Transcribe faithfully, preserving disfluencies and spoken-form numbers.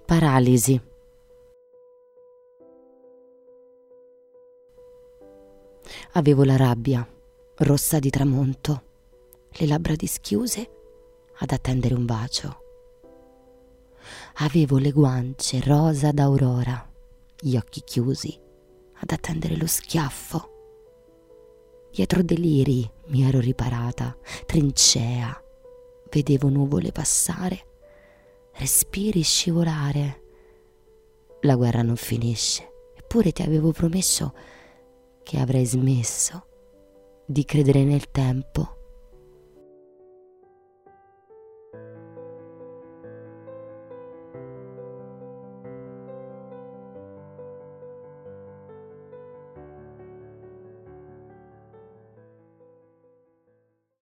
Paralisi. Avevo la rabbia rossa di tramonto, le labbra dischiuse ad attendere un bacio. Avevo le guance rosa d'aurora, gli occhi chiusi ad attendere lo schiaffo. Dietro deliri mi ero riparata, trincea, vedevo nuvole passare, respiri scivolare. La guerra non finisce, eppure ti avevo promesso che avrei smesso di credere nel tempo.